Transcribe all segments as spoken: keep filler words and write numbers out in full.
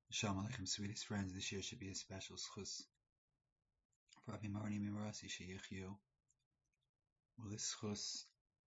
Shalom Aleichem, sweetest friends. This year should be a special schus for Rabbi Marni Mimarasi Sheyichyu. Well, this schus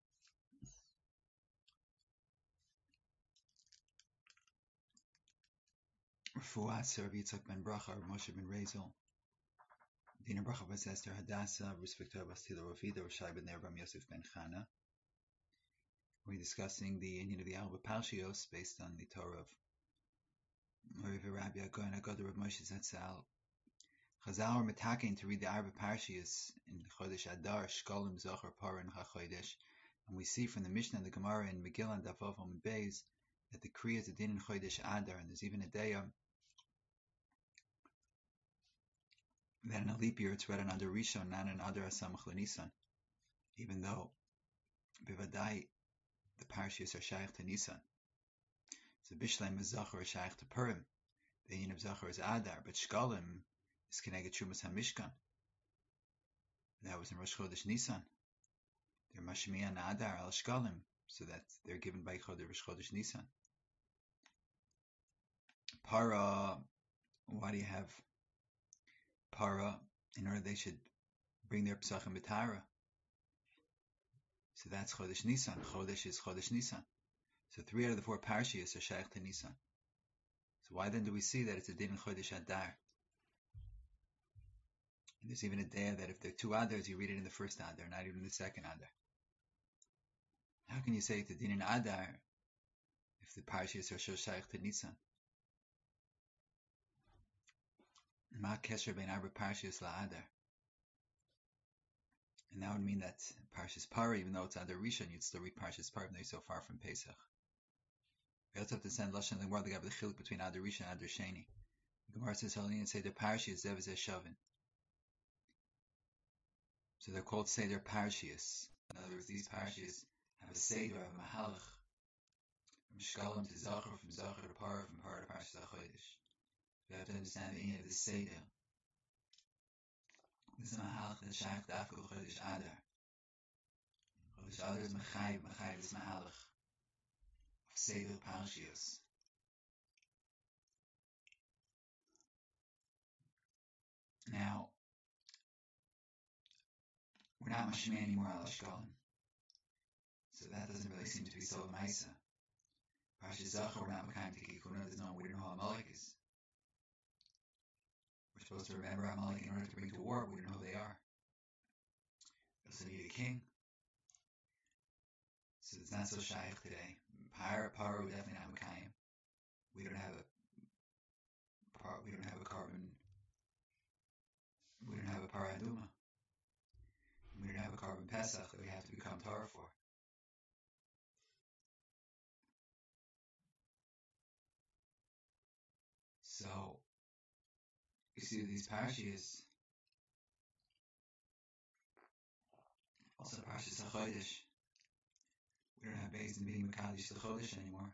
Refuat Rabbi Yitzchak ben Bracha, Rabbi Moshe ben Rezel, Dina Bracha Bas Esther Hadassah, Respector Bastila Ravida, Rashai ben Ner Yosef ben Chana. We're discussing the Indian of the Arba Parshios based on the Torah of Rabbi Rabbi Agon Agad Rabbi Moshe Zatzal. Chazal are metaking to read the Arba Parshios in Chodesh Adar, Shkolim, Zohar, Parah, and HaChodesh. And we see from the Mishnah and the Gemara in Megillah and Daf and Beis that the Kriya is a din in Chodesh Adar, and there's even a day um, that in a leap year it's read on Adar Rishon, not on Adar Asamach LeNisan, even though Bivadai the Parshios are Shaykh to Nisan. So Bishleim is Zachar is Shaykh to Purim. The Yin of Zachar is Adar, but Shkolim is Keneged Shumas HaMishkan. That was in Rosh Chodesh Nisan. They're Mashmiya and Adar al Shkolim, so that they're given by Chodesh Rosh Chodesh Nisan. Para, why do you have Para? In order they should bring their Pesachim B'Tara. So that's Chodesh Nisan. Chodesh is Chodesh Nisan. So three out of the four Parshios are Shaykh to Nisan. So why then do we see that it's a din in Chodesh Adar? And there's even a day that if there are two Adars, you read it in the first Adar, not even in the second Adar. How can you say it's a din in Adar if the Parshios are so Shaykh to Nisan? Ma Kesher ben Arba Parshios la Adar. And that would mean that Parshas Parah, even though it's Adar Rishon, you'd still read Parshas Parah when they're so far from Pesach. We also have to send Lashon in the world to have the chiluk between Adar Rishon and Adar Sheni. The Gemara says Halin and say the Parshios Zev Zeh Shavin. So they're called Seder Parshios. In other words, these Parshios have a Seder of a Mahalach. From Shkolim to Zachar, from Zachar to Parah, from Parah to Parshas HaChodesh. We have to understand the meaning of the Seder. This is Mahalach that Shaykh Dafka Chodesh Adar. Chodesh Adar is Mechayv, Mechayv is Mahalach of Seder Parshios. Now, we're not Mashmeh anymore al Shkolim. So that doesn't really seem to be so Maisa. Parshas Zachar, we're not Mekayim Tikikuna, there's no, we don't know who Amalek is. We're supposed to remember Amalek in order to bring to war, we don't know who they are. We also need a king. So it's not so shaykh today. Par, par, we're definitely not Mekayim. We don't have a par, we don't have a carbon, we don't have a paraduma. We don't have a carbon Pesach that we have to become Torah for. So, you see these Parshios, also Parshas HaChodesh, we don't have Beis Din being Mekadosh the Chodesh anymore.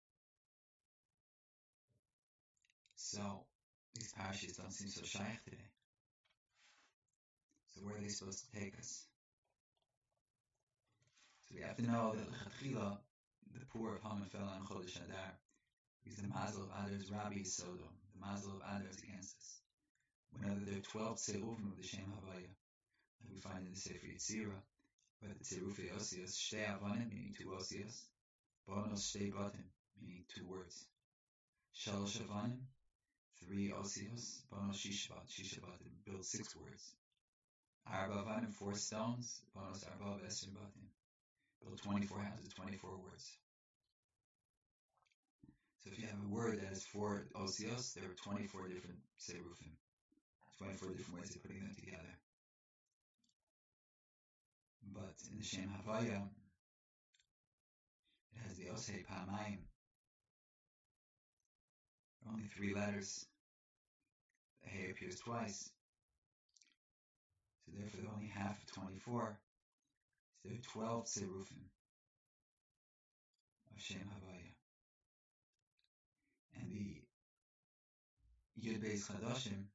So, these Parshios don't seem so shaykh today. So where are they supposed to take us? So we have to know that L'chatchila, the poor of Haman fell on Chodesh Adar, because the Mazel of Adar is Rabbi Yisodom. The Mazel of Adar is against us. We know that there are twelve Tzerufim of the Shem Havaya, like we find in the Sefer Yetzirah, but the Tzerufei Osios, Shtei Avanim, meaning two Osios, Bonos Shtei Batim, meaning two words, Shalosh Avanim, three Osios, Bonos Shishbat, Shishabatim, build six words, Arba Avanim, four stones, Bonos Arba Esrim Batim, build twenty-four houses, twenty-four words. So if you have a word that has four osios, there are twenty-four different serufim, twenty-four different ways of putting them together. But in the Shem Havaya, it has the osei pamayim, only three letters. The hey appears twice, so therefore they're only half of twenty-four. So there are twelve serufim of Shem Havaya. And the Yud Beis Chadashim,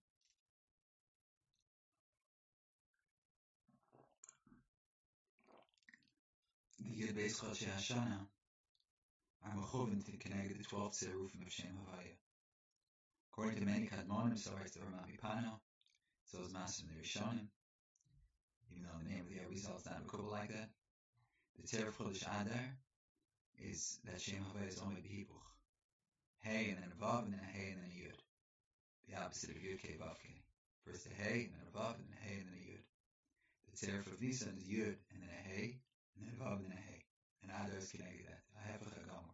the Yud Beis Chodshei Hashana are mechuvin to connect the twelve Tzerufim of Shem Havaya. According to many Kadmonim, so writes the Rama Pano, so is Master in the Rishonim, even though the name of the Arizal is not recoverable like that. The Teref Chodesh Adar is that Shem Havai is only Behipuch. Hey and then a Vav and then a Hey and then a Yud. The opposite of Yud K Vav K. First a Hey and then a Vav and then a Hey and then a Yud. The Teref of Nisan is Yud and then a Hey and then a Vav and then a Hey. And Adar is connected to that. I have a Chagamor.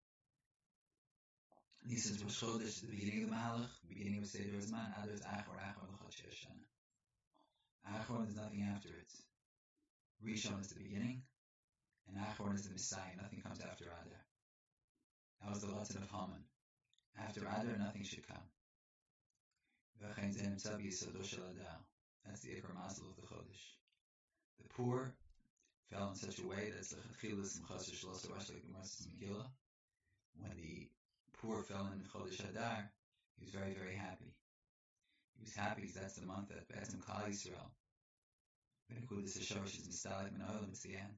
Nisan's Rosh Chodesh is the beginning of the Mahalach, beginning of Seder Zman. Adar is Achor, Achor, L'chot Shana. Achor is nothing after it. Rishon is the beginning, and Achor is the Messiah. Nothing comes after Adar. That was the lesson of Haman. After Adar, nothing should come. That's the Ikar Mazel of the Chodesh. The poor fell in such a way that it's Lechatchilas and Chaser Shalosh Rash like the Marsis Megillah. When the poor fell in Chodesh Adar, he was very, very happy. He was happy because that's the month that Be'etzim Klal Yisrael, Benekudis HaShorosh is Mistalik Min Olam, it's the end.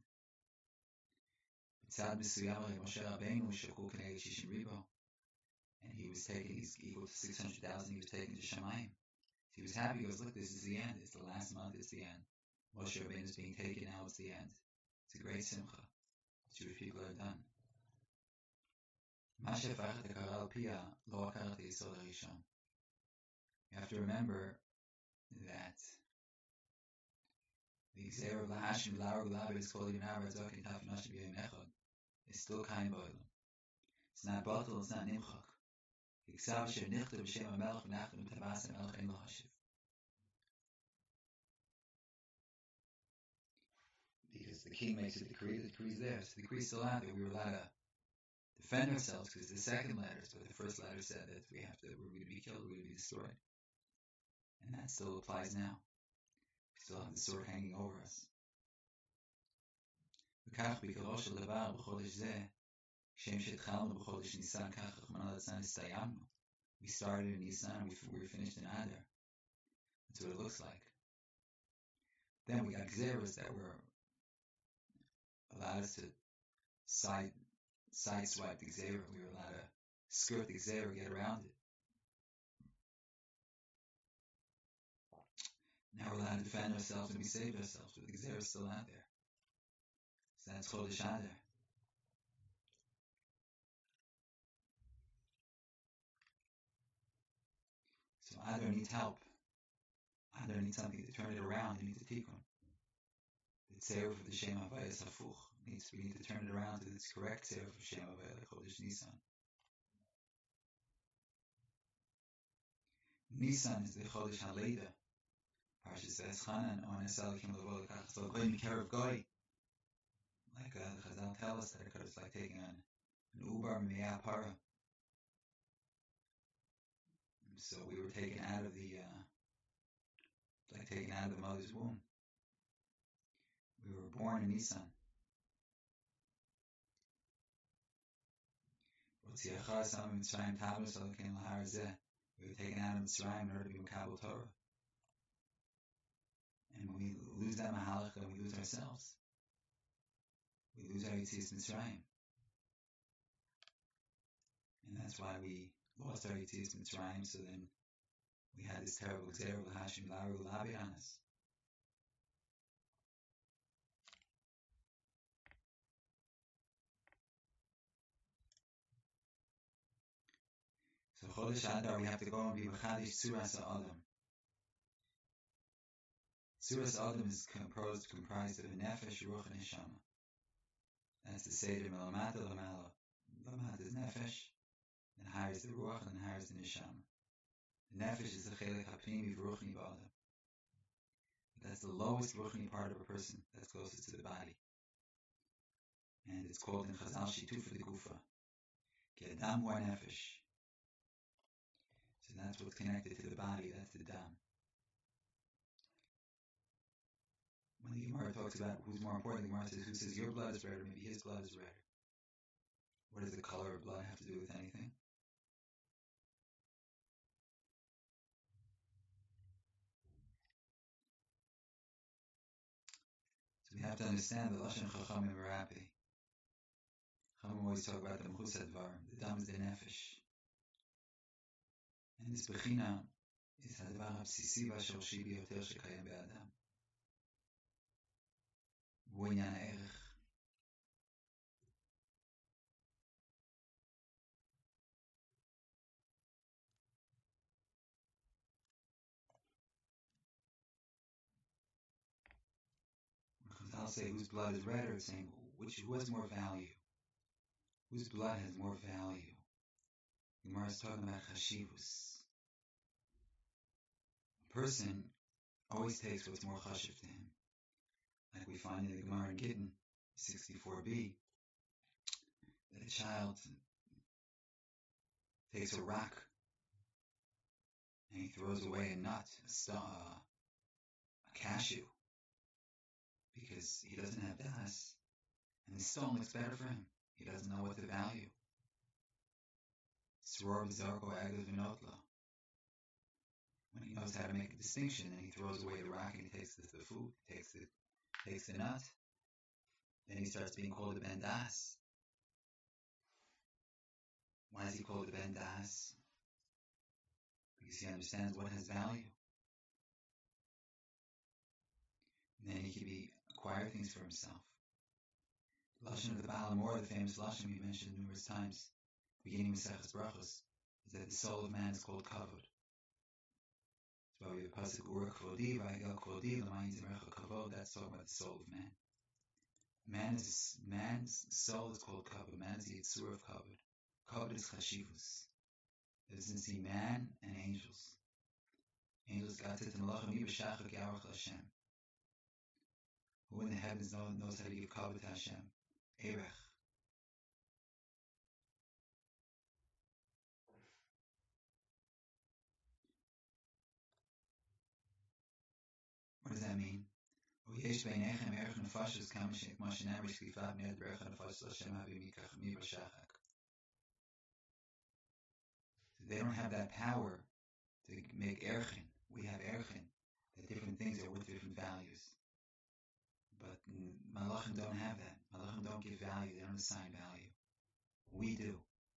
B'tzad Mesuyam Moshe Rabbeinu Shekul K'neged Shishim Ribo, and he was taken, he's equal to six hundred thousand, he was taken to Shamayim. So he was happy, he goes, look, this is the end, it's the last month, it's the end. Moshe Rabbeinu is being taken, now it's the end. It's a great simcha. The Jewish people are done. You have to remember that the Xer of Lahashim Lar Gulab is called Ibn Arad Zokin Taf Nashim Yom Echad. It's still kind of oil. It's not bottle, it's not nimchak. Iksav Sher Nichta B'Shem HaMelech V'Nachnu Tabas HaMelech Ein Lahashiv. Because the king makes a decree, the decree is there. So the decree is still out there. We were allowed to defend ourselves because the second letters, but the first letter said that we have to, we're going to be killed, we're going to be destroyed. And that still applies now. We still have the sword hanging over us. We started in Nisan, we, we finished in Adar. That's what it looks like. Then we got Xeras that were allowed us to side sideswipe the Xera. We were allowed to skirt the Xera, get around it. Now we're allowed to defend ourselves and we saved ourselves, but the Xera is still out there. So that's Chodesh Adar. So Adar needs help. Adar needs something to turn it around. It needs a tikkun. The Tzeruf of the Shem Havai is Hafuch. Needs, we need to turn it around to its correct Tzeruf of Shem Havai, like Chodesh Nisan. Nisan is the Chodesh HaLeida. Parshas Eschanan on Esalikim Levol Kach. So Goy Mikarev Goy. Like uh, the Chazal tell us that it's like taking an, an Ubar Me'ah Para. So we were taken out of the, uh, like taken out of the mother's womb. We were born in Nisan. We were taken out of Mitzrayim in order to be Mekabel Torah. And when we lose that Mahalach, we lose ourselves. We lose our Yetzias Mitzrayim. And that's why we lost our Yetzias Mitzrayim, so then we had this terrible Xer of Hashim Laru Labi on us. So Chodesh Adar, we have to go and be B'chadish Tzuras HaAdam. Tzuras HaAdam is composed, comprised of a Nefesh, Ruach, and Neshama. That's the Seder Melamata Lamala. Lamata is Nefesh, then higher is the Ruach, and then higher is the Neshama. The Nefesh is the Chelek HaPnimi V'Ruchni B'Adam. That's the lowest Ruchni part of a person that's closest to the body. And it's called in Chazal Shitufa de Gufa. Ki Adam Hu Nefesh. So that's what's connected to the body, that's the Dam. When the Gemara talks about who's more important, the Gemara says, who says your blood is redder, maybe his blood is redder. What does the color of blood have to do with anything? So we have to understand the Lashon Chachamim Merapi. Chachamim always talk about the Mechusad Dvarim. The Dam is the Nefesh. And this Bechina is הדבר הבסיסי והשורשי ביותר שקיים באדם. והוא עניין הערך. When Chazal say whose blood is redder, it's saying which who has more value? Whose blood has more value? The Gemara is talking about chashivus. A person always takes what's more chashiv to him. Like we find in the Gemara in Gittin, sixty-four b, that a child takes a rock and he throws away a nut, a, star, a cashew, because he doesn't have das, and the stone looks better for him. He doesn't know what to value. Soror b'zarko agos v'notla. When he knows how to make a distinction, and he throws away the rock and he takes the, the food, takes the takes the nut, then he starts being called a ben das. Why is he called a ben das? Because he understands what has value. And then he can be acquire things for himself. The Lashon of the Baal HaMor, the famous Lashon we mentioned numerous times, beginning with Seches Brachos, is that the soul of man is called kavod. That's why we have a pasuk Ura Kvodi, Vayagel Kvodi, L'mayin Zimerecha Kavod. That's talking about the soul of man. Man is man's soul is called kavod. Man is the yitzur of kavod. Kavod is chashivus. It doesn't see man and angels. Angels got to Malachim Yibashachak Yarach Hashem. Who in the heavens knows how to give kavod to Hashem? Erech. What does that mean? So they don't have that power to make erchin. We have erchin. That different things are worth different values. But malachim don't have that. Malachim don't give value. They don't assign value. We do.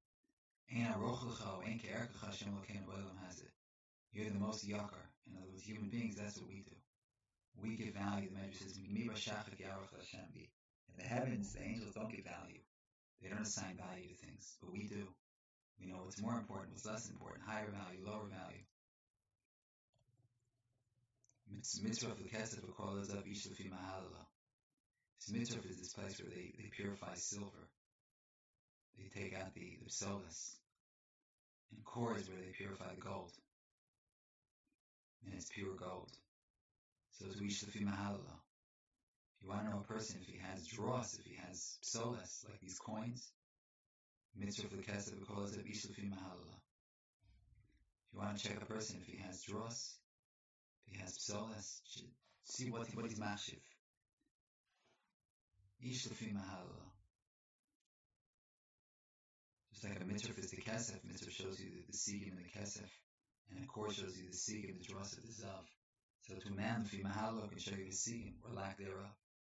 You're the most yakar. In other words, human beings, that's what we do. We give value. The Medrash says, in the heavens, the angels don't give value. They don't assign value to things, but we do. We know what's more important, what's less important, higher value, lower value. Mitzvah for the kesef of kol of ish lefi mahalala. This mitzvah is this place where they, they purify silver. They take out the, the psolas. And core is where they purify the gold. And it's pure gold. So it's ish lefi mahalala. If you want to know a person, if he has dross, if he has psolas, like these coins, mitzvah for the kesef of kol of ish lefi mahalala. If you want to check a person, if he has dross, if he has psolas, see what, what he's machshiv. Ish lefi mahalala. Just like a mitzvah is the kesef, mitzvah shows you the, the sigim and the kesef, and a core shows you the sigim, the dross of the zav. So to a man, lefi mahalala can show you the sigim, or lack thereof.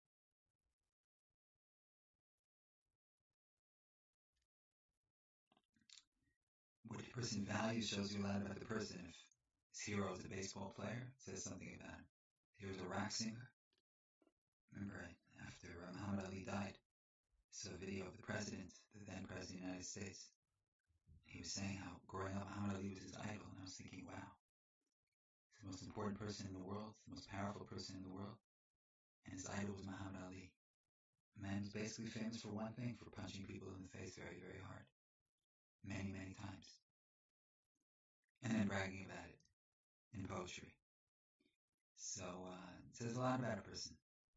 What a person values shows you a lot about the person. If his hero is a baseball player, it says something about him. He was a rock singer. Remember, right, after uh, Muhammad Ali died, I saw a video of the president, the then president of the United States. He was saying how growing up, Muhammad Ali was his idol, and I was thinking, wow, he's the most important person in the world, the most powerful person in the world, and his idol was Muhammad Ali. A man who's basically famous for one thing, for punching people in the face very, very hard. Many, many times. And then bragging about it in poetry. So, uh, it says a lot about a person.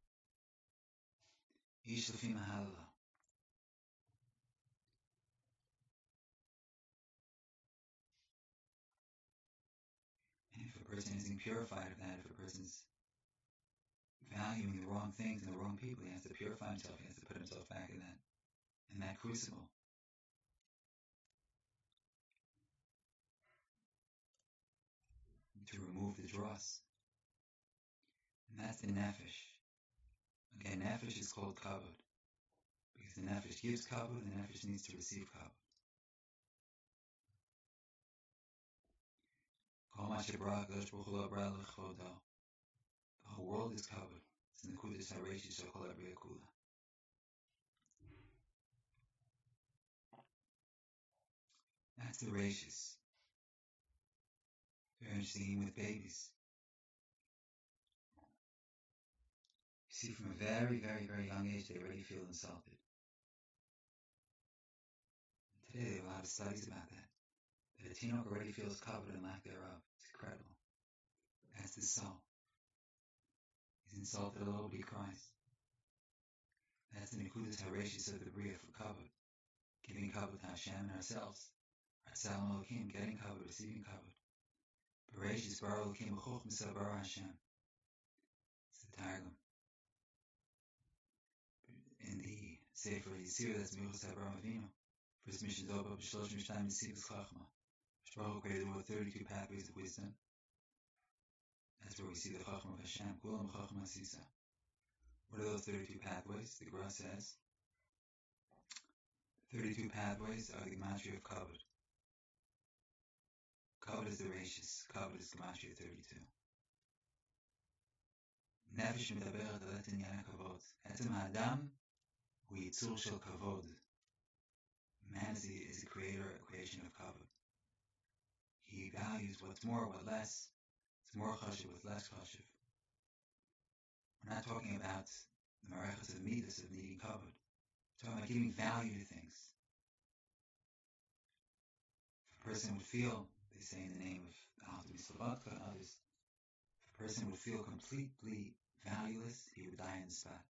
Ish lefi mahalala. And if a person isn't purified of that, if a person's valuing the wrong things and the wrong people, he has to purify himself, he has to put himself back in that, in that crucible. To remove the dross. And that's the nefesh. Again, nefesh is called kavod. Because the nefesh gives kavod, the nefesh needs to receive kavod. whole world is covered. It's Nekudas HaReishis Shel Kol HaBriya Kula. That's the Reishis. Very interesting with babies. You see, from a very, very, very young age, they already feel insulted. Today, there are a lot of studies about that. That a teenage already feels covered and lack thereof. It's incredible. That's the soul. He's insulted a little, but he cries. That's the Nekudas HaReishis of the Bria for covered. Giving covered to Hashem and ourselves. Our Tzelem Elokim, getting covered, receiving covered. Bereshis Bara Elokim B'choch Misa Bara Hashem. It's the Targum. In the Sefer Yisir, that's Michus Abraham Avinu. First mission Zoba B'shlosh Mishtayim Nesivus Chachma. Baruch created the world thirty-two pathways of wisdom. That's where we see the Chachma of Hashem. Kulam Chachma Sisa. What are those thirty-two pathways? The Gemara says thirty-two pathways are the Gematria of Kavod. Kavod is the Reishis. Kavod is Gematria thirty-two. Nefesh Medaberet Alet Inyan Kavod. Etzem Ha'adam Hu Yitzur Shel Kavod. Man is the, is the creator, a creation of Kavod. He values what's more, what less. It's more chashiv, what's less chashiv. We're not talking about the marechas of midas of needing kavod. We're talking about giving value to things. If a person would feel, they say in the name of Alta Mislavodka and others, if a person would feel completely valueless, he would die on the spot.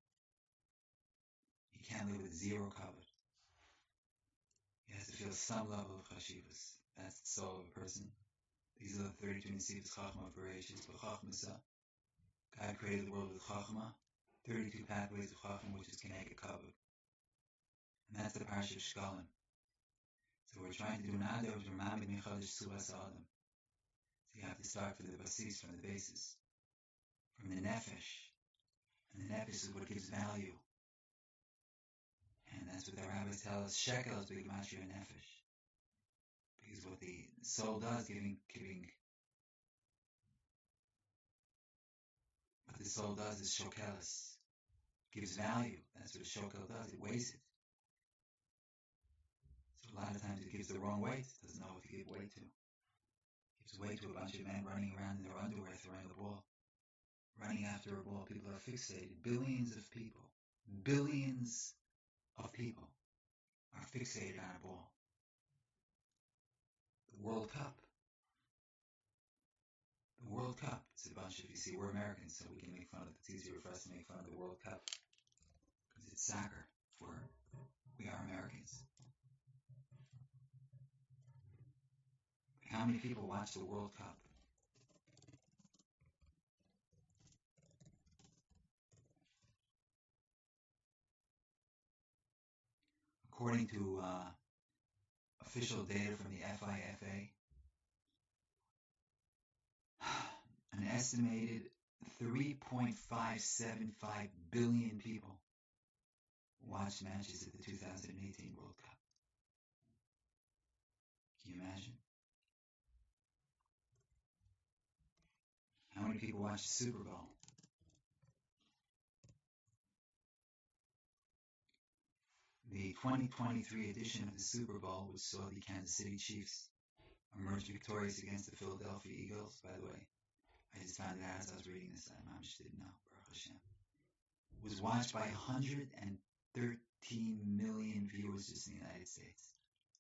He can't live with zero kavod. He has to feel some level of chashivas. That's the soul of a person. These are the thirty-two Nesivos Chachma of Bereshis, B'Chachmasa. God created the world with Chachma, thirty-two pathways of Chachma, which is Keneged Kavod. And that's the Parsha of Shkalim. So we're trying to do an Adar of Ramamid Mechadish Subas Adam. So you have to start from the basis, from the basis, from the Nefesh. And the Nefesh is what gives value. And that's what the rabbis tell us, Shekel is Big Matri Nefesh. Because what the soul does, giving, giving, what the soul does is shokelis, gives value. That's what a shokel does, it weighs it. So a lot of times it gives the wrong weight, it doesn't know what to give weight to. It gives weight to a bunch of men running around in their underwear throwing a ball. Running after a ball, people are fixated. Billions of people, billions of people are fixated on a ball. The World Cup. The World Cup. It's a bunch of, you see, we're Americans, so we can make fun of it. It's easier for us to make fun of the World Cup. Because it's soccer. We're, we are Americans. How many people watch the World Cup? According to uh, official data from the F I F A, an estimated three point five seven five billion people watched matches at the two thousand eighteen World Cup. Can you imagine? How many people watched the Super Bowl? The twenty twenty-three edition of the Super Bowl, which saw the Kansas City Chiefs emerge victorious against the Philadelphia Eagles, by the way, I just found it out as I was reading this. I just didn't know, Baruch Hashem, was watched by one hundred thirteen million viewers just in the United States.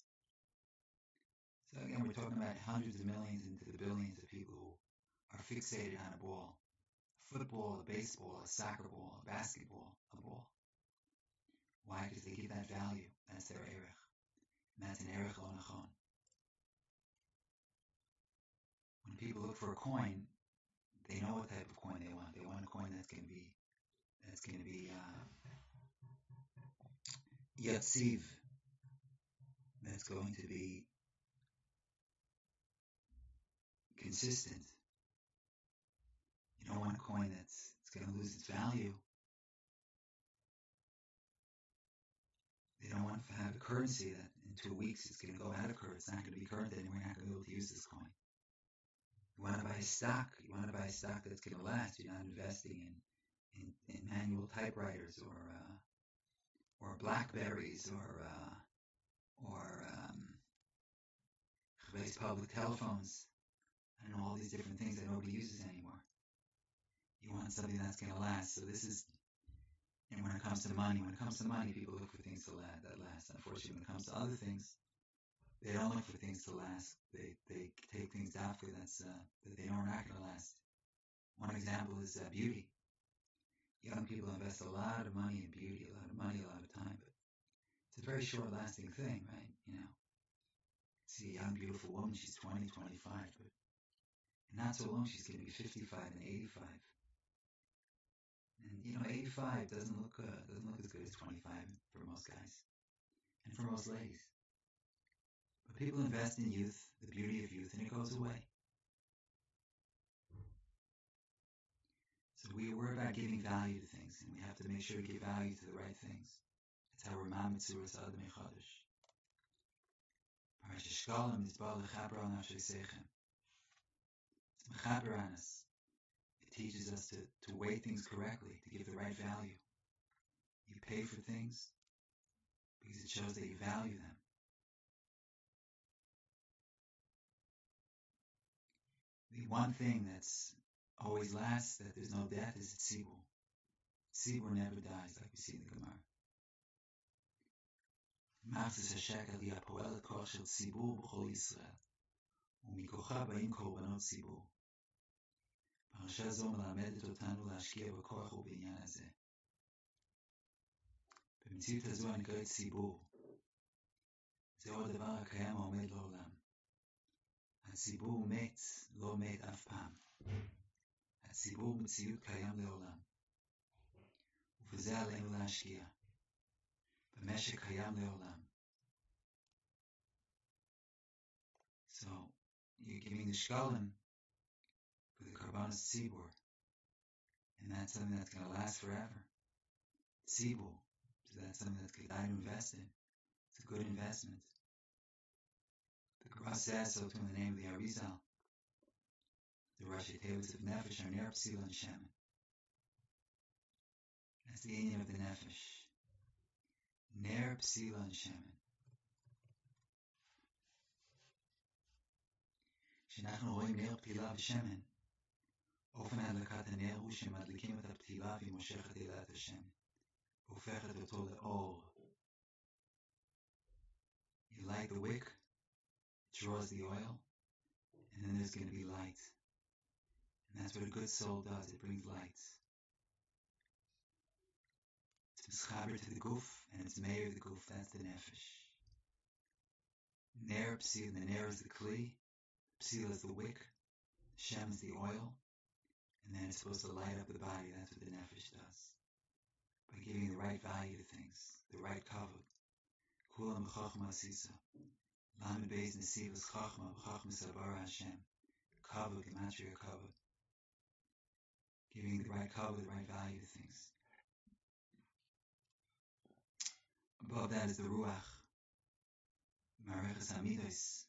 So again, we're talking about hundreds of millions into the billions of people who are fixated on a ball. A football, a baseball, a soccer ball, a basketball, a ball. Why? Because they give that value. That's their erech. And that's an erech lo nachon. When people look for a coin, they know what type of coin they want. They want a coin that's going to be, that's going to be uh, yatziv. That's going to be consistent. You don't want a coin that's it's going to lose its value. They don't want to have a currency that in two weeks it's going to go out of current. It's not going to be current anymore. We're not going to be able to use this coin. You want to buy stock. You want to buy stock that's going to last. You're not investing in, in, in manual typewriters or uh, or Blackberries or uh, or um, public telephones. I don't know, all these different things that nobody uses anymore. You want something that's going to last. So this is, and when it comes to money, when it comes to money, people look for things to last, that last. Unfortunately, when it comes to other things, they don't look for things to last. They they take things after that's uh, that they know are not going to last. One example is uh, beauty. Young people invest a lot of money in beauty, a lot of money, a lot of time, but it's a very short-lasting thing, right? You know, see a young, beautiful woman, she's twenty, twenty-five, but not so long she's going to be fifty-five and eighty-five. And you know, eighty-five doesn't look uh, doesn't look as good as twenty-five for most guys and for most ladies. But people invest in youth, the beauty of youth, and it goes away. So we are about giving value to things, and we have to make sure to give value to the right things. That's how we're Mitzuras Adam Echadish. Parashat Shkalim is Baal Lechaber al Nafshei Seichem. It's Mechaber on us. It teaches us to, to weigh things correctly, to give the right value. You pay for things because it shows that you value them. The one thing that's always lasts, that there's no death, is tzibur. Tzibur never dies, like we see in the Gemara. Machzis hashekel hi hapoel koch shel tzibur b'chol Yisrael, umikocha ba'im korbanot tzibur. פרשה זו מלמדת אותנו להשקיע בכוח ובעניין הזה. במציאות הזו הנקראת ציבור, זהו הדבר הקיים העומד לעולם. הציבור מת, לא מת אף פעם. הציבור מציאות קיים לעולם. ובזה עלינו להשקיע. במשק קיים לעולם. So, you're giving the shkalim for the karbanos tzibur. And that's something that's going to last forever. Tzibur. So that's something that's good to invest in. It's a good investment. The Gemara says so too in the name of the Arizal. The Rashi Tevis of Nefesh are Ner Psil and Shemen. That's the union of the Nefesh. Ner Psil and Shemen. כשאנחנו רואים נר פתילה ושמן, אופן הדלקת הנר הוא שמדליקים את הפתילה והיא מושכת אליה את השמן, והופכת אותו לאור. You light the wick, it draws the oil, and then there's going to be light. And that's what a good soul does, it brings light. It's mischaber to the guf, and it's mayor of the guf, that's the nefesh. Ner psil, the ner is the kli, psil is the wick, shem is the oil, and then it's supposed to light up the body. That's what the nefesh does. By giving the right value to things, the right kavod. Kulam b'chachma asisa. Lamed beis nesivas chachma b'chachma sabara Hashem. Kavod, gematria kavod. Giving the right kavod, the right value to things. Above that is the ruach. Mareches hamidos.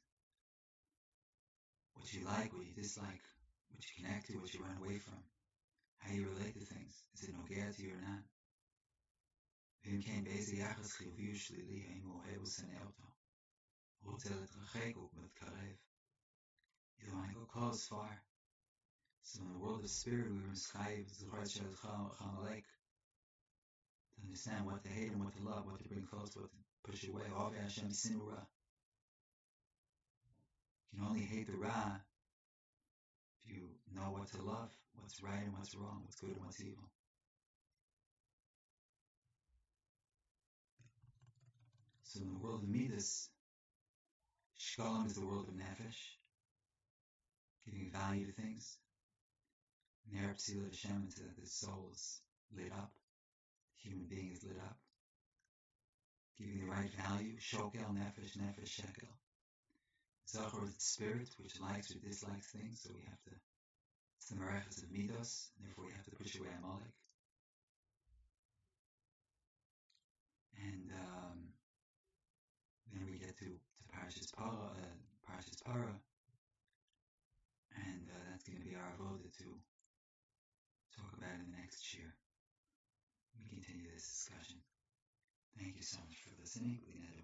What you like, what you dislike, what you connect to, what you run away from, how you relate to things. Is it nogea to you or not? ואם כן, באיזה יחס חיובי ושלילי האם הוא אוהב ושנא אותו? הוא רוצה להתרחק או מתקרב? You don't want to go close, far. So in the world of spirit, we were mischayiv zechar shel chamalek to understand what to hate and what to love, what to bring close, what to push away. Ove Hashem sinura. You can only hate the Ra if you know what to love, what's right and what's wrong, what's good and what's evil. So in the world of Midas, Shkalim is the world of Nefesh, giving value to things. Ner Psila Hashem, so that the soul is lit up, the human being is lit up, giving the right value. Shokel Nefesh, Nefesh Shekel. Zachor is the spirit, which likes or dislikes things, so we have to, it's the Merechas of Midos, and therefore we have to push away Amalek. And um, then we get to, to Parashas Para, uh, Parashas Para, and uh, going to be our avoda to talk about in the next shir. We continue this discussion. Thank you so much for listening.